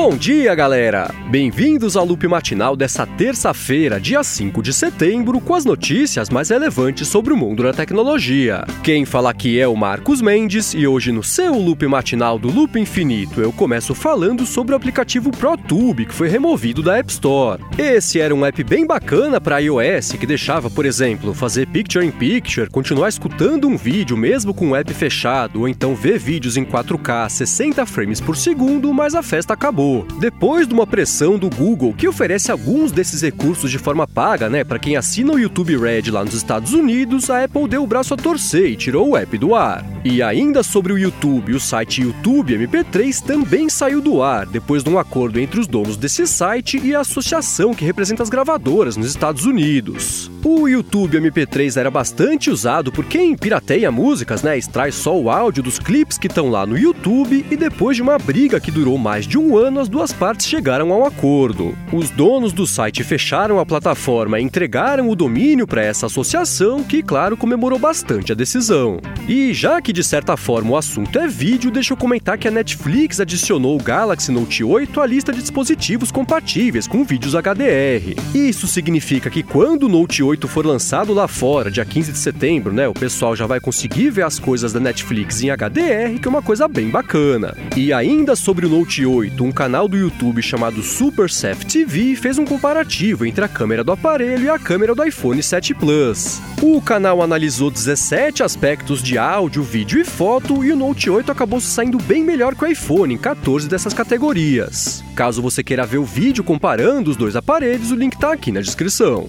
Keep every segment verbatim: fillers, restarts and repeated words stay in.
Bom dia, galera! Bem-vindos ao Loop Matinal dessa terça-feira, dia cinco de setembro, com as notícias mais relevantes sobre o mundo da tecnologia. Quem fala aqui é o Marcos Mendes e hoje no seu Loop Matinal do Loop Infinito eu começo falando sobre o aplicativo ProTube, que foi removido da App Store. Esse era um app bem bacana para iOS que deixava, por exemplo, fazer Picture-in-Picture, continuar escutando um vídeo mesmo com o app fechado, ou então ver vídeos em quatro K, sessenta frames por segundo, mas a festa acabou. Depois de uma pressão do Google, que oferece alguns desses recursos de forma paga, né, para quem assina o YouTube Red lá nos Estados Unidos, a Apple deu o braço a torcer e tirou o app do ar. E ainda sobre o YouTube, o site YouTube M P três também saiu do ar, depois de um acordo entre os donos desse site e a associação que representa as gravadoras nos Estados Unidos. O YouTube M P três era bastante usado por quem pirateia músicas, né, extrai só o áudio dos clipes que estão lá no YouTube, e depois de uma briga que durou mais de um ano, as duas partes chegaram a um acordo. Os donos do site fecharam a plataforma e entregaram o domínio para essa associação, que, claro, comemorou bastante a decisão. E já que de certa forma o assunto é vídeo, deixa eu comentar que a Netflix adicionou o Galaxy Note oito à lista de dispositivos compatíveis com vídeos H D R. Isso significa que quando o Note oito for lançado lá fora, dia quinze de setembro, né, o pessoal já vai conseguir ver as coisas da Netflix em H D R, que é uma coisa bem bacana. E ainda sobre o Note oito, um canal do YouTube chamado SuperSaf T V fez um comparativo entre a câmera do aparelho e a câmera do iPhone sete Plus. O canal analisou dezessete aspectos de áudio, vídeo e foto, e o Note oito acabou se saindo bem melhor que o iPhone em quatorze dessas categorias. Caso você queira ver o vídeo comparando os dois aparelhos, o link tá aqui na descrição.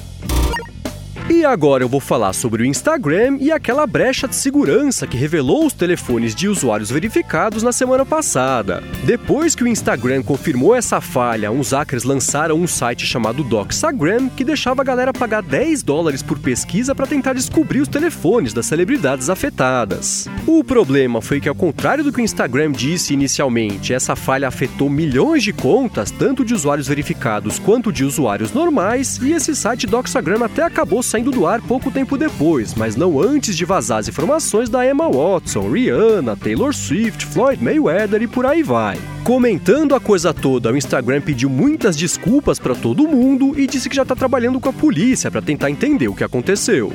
E agora eu vou falar sobre o Instagram e aquela brecha de segurança que revelou os telefones de usuários verificados na semana passada. Depois que o Instagram confirmou essa falha, uns hackers lançaram um site chamado Doxagram, que deixava a galera pagar dez dólares por pesquisa para tentar descobrir os telefones das celebridades afetadas. O problema foi que, ao contrário do que o Instagram disse inicialmente, essa falha afetou milhões de contas, tanto de usuários verificados quanto de usuários normais, e esse site Doxagram até acabou saindo do ar pouco tempo depois, mas não antes de vazar as informações da Emma Watson, Rihanna, Taylor Swift, Floyd Mayweather e por aí vai. Comentando a coisa toda, o Instagram pediu muitas desculpas para todo mundo e disse que já está trabalhando com a polícia para tentar entender o que aconteceu.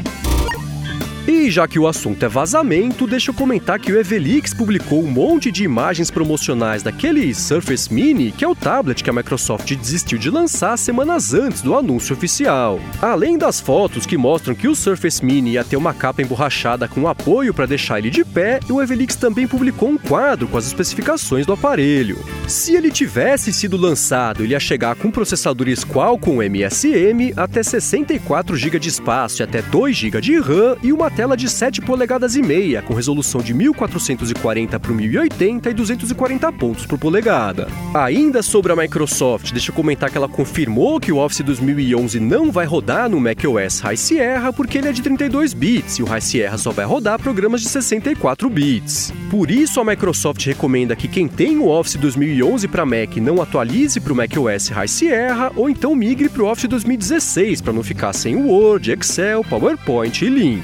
E já que o assunto é vazamento, deixa eu comentar que o Evelix publicou um monte de imagens promocionais daquele Surface Mini, que é o tablet que a Microsoft desistiu de lançar semanas antes do anúncio oficial. Além das fotos que mostram que o Surface Mini ia ter uma capa emborrachada com apoio para deixar ele de pé, o Evelix também publicou um quadro com as especificações do aparelho. Se ele tivesse sido lançado, ele ia chegar com processadores Qualcomm M S M, até sessenta e quatro gigas de espaço e até dois gigas de RAM, e uma tela de sete polegadas e meia, com resolução de mil quatrocentos e quarenta por mil e oitenta e duzentos e quarenta pontos por polegada. Ainda sobre a Microsoft, deixa eu comentar que ela confirmou que o Office dois mil e onze não vai rodar no macOS High Sierra porque ele é de trinta e dois bits e o High Sierra só vai rodar programas de sessenta e quatro bits. Por isso a Microsoft recomenda que quem tem o Office dois mil e onze para Mac não atualize para o macOS High Sierra ou então migre para o Office dois mil e dezesseis para não ficar sem o Word, Excel, PowerPoint e Link.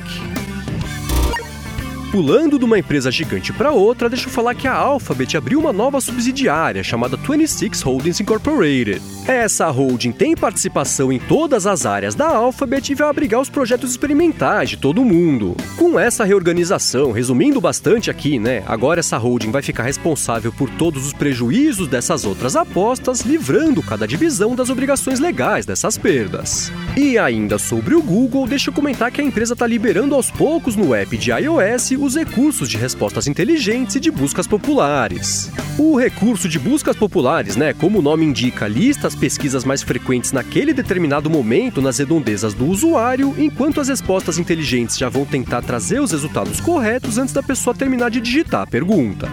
Pulando de uma empresa gigante para outra, deixa eu falar que a Alphabet abriu uma nova subsidiária chamada vinte e seis Holdings Incorporated. Essa holding tem participação em todas as áreas da Alphabet e vai abrigar os projetos experimentais de todo mundo. Com essa reorganização, resumindo bastante aqui, né, agora essa holding vai ficar responsável por todos os prejuízos dessas outras apostas, livrando cada divisão das obrigações legais dessas perdas. E ainda sobre o Google, deixa eu comentar que a empresa está liberando aos poucos no app de iOS os recursos de respostas inteligentes e de buscas populares. O recurso de buscas populares, né, como o nome indica, lista as pesquisas mais frequentes naquele determinado momento nas redondezas do usuário, enquanto as respostas inteligentes já vão tentar trazer os resultados corretos antes da pessoa terminar de digitar a pergunta.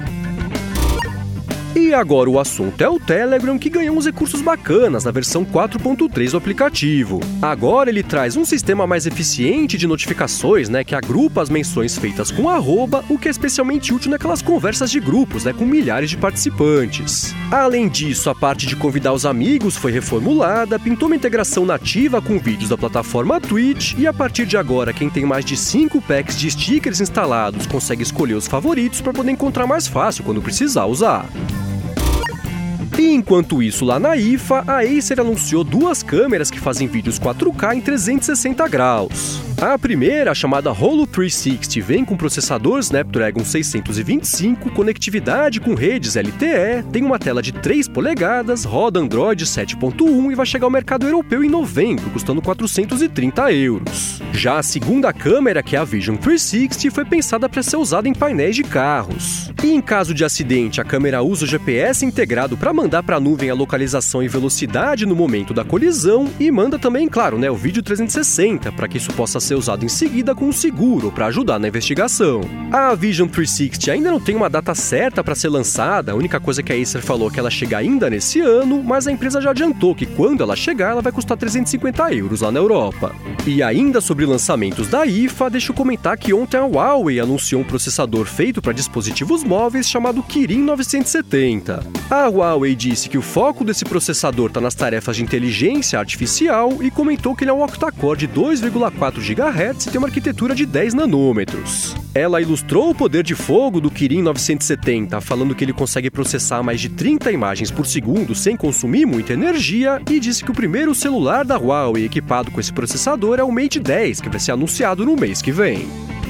E agora o assunto é o Telegram, que ganhou uns recursos bacanas na versão quatro ponto três do aplicativo. Agora ele traz um sistema mais eficiente de notificações, né, que agrupa as menções feitas com arroba, o que é especialmente útil naquelas conversas de grupos, né, com milhares de participantes. Além disso, a parte de convidar os amigos foi reformulada, pintou uma integração nativa com vídeos da plataforma Twitch, e a partir de agora quem tem mais de cinco packs de stickers instalados consegue escolher os favoritos para poder encontrar mais fácil quando precisar usar. E enquanto isso, lá na I F A, a Acer anunciou duas câmeras que fazem vídeos quatro K em trezentos e sessenta graus. A primeira, chamada Holo trezentos e sessenta, vem com processador Snapdragon seiscentos e vinte e cinco, conectividade com redes L T E, tem uma tela de três polegadas, roda Android sete ponto um e vai chegar ao mercado europeu em novembro, custando quatrocentos e trinta euros. Já a segunda câmera, que é a Vision trezentos e sessenta, foi pensada para ser usada em painéis de carros. E em caso de acidente, a câmera usa o G P S integrado para mandar para a nuvem a localização e velocidade no momento da colisão e manda também, claro, né, o vídeo trezentos e sessenta, para que isso possa ser usado em seguida com um seguro para ajudar na investigação. A Vision trezentos e sessenta ainda não tem uma data certa para ser lançada, a única coisa que a Acer falou é que ela chega ainda nesse ano, mas a empresa já adiantou que quando ela chegar, ela vai custar trezentos e cinquenta euros lá na Europa. E ainda sobre lançamentos da I F A, deixa eu comentar que ontem a Huawei anunciou um processador feito para dispositivos móveis chamado Kirin novecentos e setenta. A Huawei disse que o foco desse processador está nas tarefas de inteligência artificial e comentou que ele é um octa-core de dois vírgula quatro gigahertz e tem uma arquitetura de dez nanômetros. Ela ilustrou o poder de fogo do Kirin novecentos e setenta, falando que ele consegue processar mais de trinta imagens por segundo sem consumir muita energia, e disse que o primeiro celular da Huawei equipado com esse processador é o Mate dez, que vai ser anunciado no mês que vem.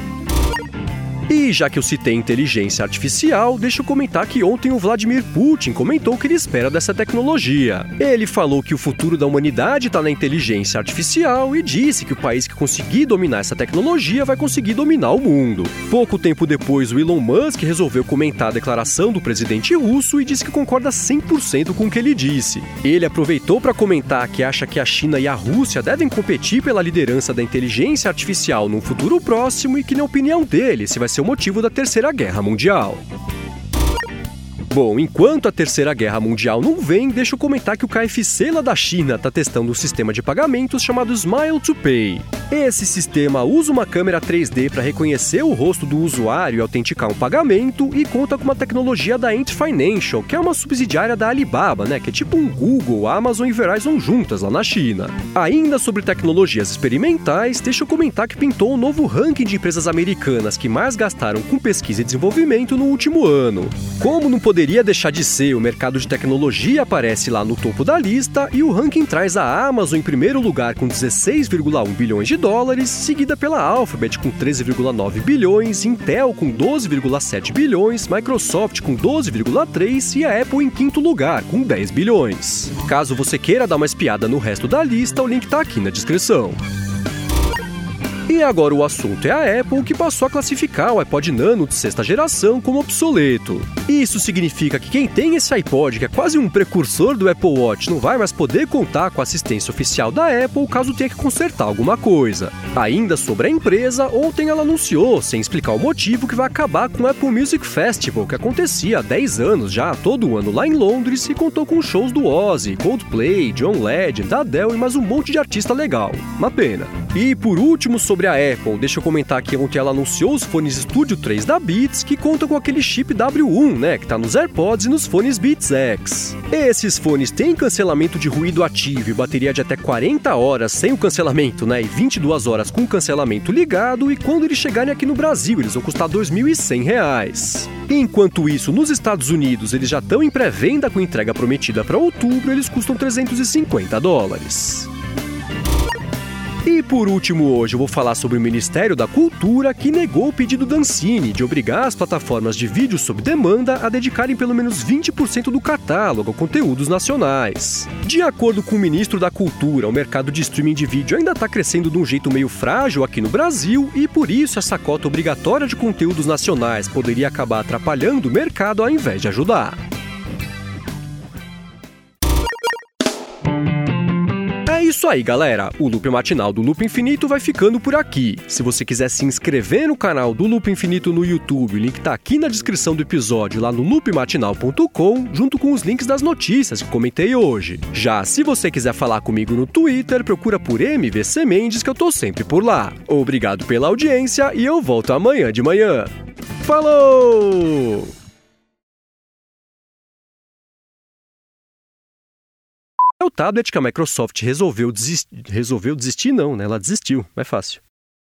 E já que eu citei inteligência artificial, deixa eu comentar que ontem o Vladimir Putin comentou o que ele espera dessa tecnologia. Ele falou que o futuro da humanidade está na inteligência artificial e disse que o país que conseguir dominar essa tecnologia vai conseguir dominar o mundo. Pouco tempo depois, o Elon Musk resolveu comentar a declaração do presidente russo e disse que concorda cem por cento com o que ele disse. Ele aproveitou para comentar que acha que a China e a Rússia devem competir pela liderança da inteligência artificial num futuro próximo e que, na opinião dele, esse vai ser o motivo da Terceira Guerra Mundial. Bom, enquanto a Terceira Guerra Mundial não vem, deixa eu comentar que o K F C lá da China está testando um sistema de pagamentos chamado Smile to Pay. Esse sistema usa uma câmera três D para reconhecer o rosto do usuário e autenticar um pagamento e conta com uma tecnologia da Ant Financial, que é uma subsidiária da Alibaba, né, que é tipo um Google, Amazon e Verizon juntas lá na China. Ainda sobre tecnologias experimentais, deixa eu comentar que pintou um novo ranking de empresas americanas que mais gastaram com pesquisa e desenvolvimento no último ano. Como não poderia deixar de ser, o mercado de tecnologia aparece lá no topo da lista e o ranking traz a Amazon em primeiro lugar com dezesseis vírgula um bilhões de dólares, seguida pela Alphabet com treze vírgula nove bilhões, Intel com doze vírgula sete bilhões, Microsoft com doze vírgula três e a Apple em quinto lugar com dez bilhões. Caso você queira dar uma espiada no resto da lista, o link tá aqui na descrição. E agora o assunto é a Apple, que passou a classificar o iPod Nano de sexta geração como obsoleto. Isso significa que quem tem esse iPod, que é quase um precursor do Apple Watch, não vai mais poder contar com a assistência oficial da Apple caso tenha que consertar alguma coisa. Ainda sobre a empresa, ontem ela anunciou, sem explicar o motivo, que vai acabar com o Apple Music Festival, que acontecia há dez anos já, todo ano lá em Londres, e contou com shows do Ozzy, Coldplay, John Legend, Adele e mais um monte de artista legal. Uma pena. E por último, sobre a Apple, deixa eu comentar que ontem ela anunciou os fones Studio três da Beats, que contam com aquele chip W um, né, que tá nos AirPods e nos fones Beats X. Esses fones têm cancelamento de ruído ativo e bateria de até quarenta horas sem o cancelamento, né, e vinte e duas horas com o cancelamento ligado, e quando eles chegarem aqui no Brasil, eles vão custar dois mil e cem reais. Enquanto isso, nos Estados Unidos, eles já estão em pré-venda com entrega prometida para outubro, eles custam trezentos e cinquenta dólares. E por último hoje eu vou falar sobre o Ministério da Cultura, que negou o pedido da Ancine de obrigar as plataformas de vídeo sob demanda a dedicarem pelo menos vinte por cento do catálogo a conteúdos nacionais. De acordo com o ministro da Cultura, o mercado de streaming de vídeo ainda está crescendo de um jeito meio frágil aqui no Brasil e por isso essa cota obrigatória de conteúdos nacionais poderia acabar atrapalhando o mercado ao invés de ajudar. É isso aí, galera. O Loop Matinal do Loop Infinito vai ficando por aqui. Se você quiser se inscrever no canal do Loop Infinito no YouTube, o link tá aqui na descrição do episódio, lá no loop matinal ponto com, junto com os links das notícias que comentei hoje. Já se você quiser falar comigo no Twitter, procura por M V C Mendes, que eu tô sempre por lá. Obrigado pela audiência e eu volto amanhã de manhã. Falou! É o tablet que a Microsoft resolveu desistir, resolveu desistir não, né? Ela desistiu, é fácil.